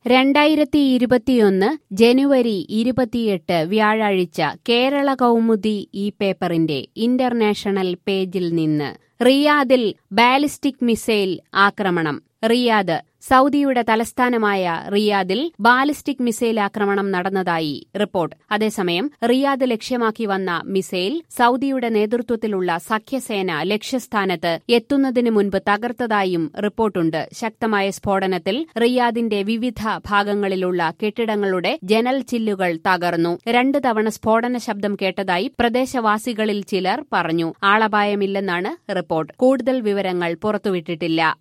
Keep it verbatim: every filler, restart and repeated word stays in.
രണ്ടായിരത്തി ഇരുപത്തിയൊന്ന് ജനുവരി ഇരുപത്തിയെട്ട് വ്യാഴാഴ്ച കേരള കൗമുദി ഈ പേപ്പറിന്റെ ഇന്റർനാഷണൽ പേജിൽ നിന്ന് റിയാദിൽ ബാലിസ്റ്റിക് മിസൈൽ ആക്രമണം. റിയാദ് സൗദിയുടെ തലസ്ഥാനമായ റിയാദിൽ ബാലിസ്റ്റിക് മിസൈൽ ആക്രമണം നടന്നതായി റിപ്പോർട്ട്. അതേസമയം റിയാദ് ലക്ഷ്യമാക്കി വന്ന മിസൈൽ സൗദിയുടെ നേതൃത്വത്തിലുള്ള സഖ്യസേന ലക്ഷ്യസ്ഥാനത്ത് എത്തുന്നതിന് മുൻപ് തകർത്തതായും റിപ്പോർട്ടുണ്ട്. ശക്തമായ സ്ഫോടനത്തിൽ റിയാദിന്റെ വിവിധ ഭാഗങ്ങളിലുള്ള കെട്ടിടങ്ങളുടെ ജനൽ ചില്ലുകൾ തകർന്നു. രണ്ടു തവണ സ്ഫോടന ശബ്ദം കേട്ടതായി പ്രദേശവാസികളിൽ ചിലർ പറഞ്ഞു. ആളപായമില്ലെന്നാണ് റിപ്പോർട്ട്. കൂടുതൽ വിവരങ്ങൾ പുറത്തുവിട്ടിട്ടില്ല.